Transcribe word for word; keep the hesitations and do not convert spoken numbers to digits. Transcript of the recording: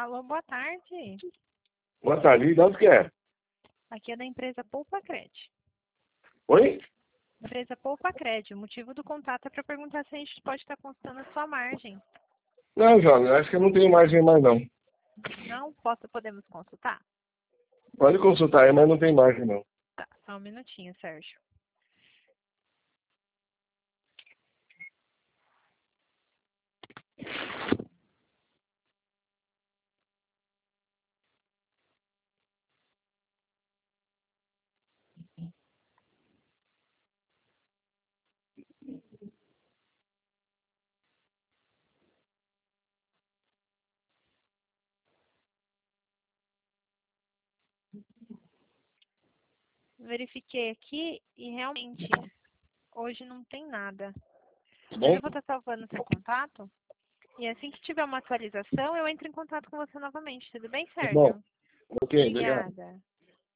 Alô, boa tarde. Boa tarde, de onde que é? Aqui é da empresa Poupa Cred. Oi? Empresa Poupa Cred. O motivo do contato é para perguntar se a gente pode estar consultando a sua margem. Não, jovem, acho que eu não tenho margem mais não. Não posso, podemos consultar? Pode consultar aí, mas não tem margem não. Tá, só um minutinho, Sérgio. Verifiquei aqui e realmente hoje não tem nada. Tá Mas bom? eu vou estar salvando seu contato e assim que tiver uma atualização eu entro em contato com você novamente. Tudo bem, Tá bom. Sérgio? Ok, obrigado. Obrigada.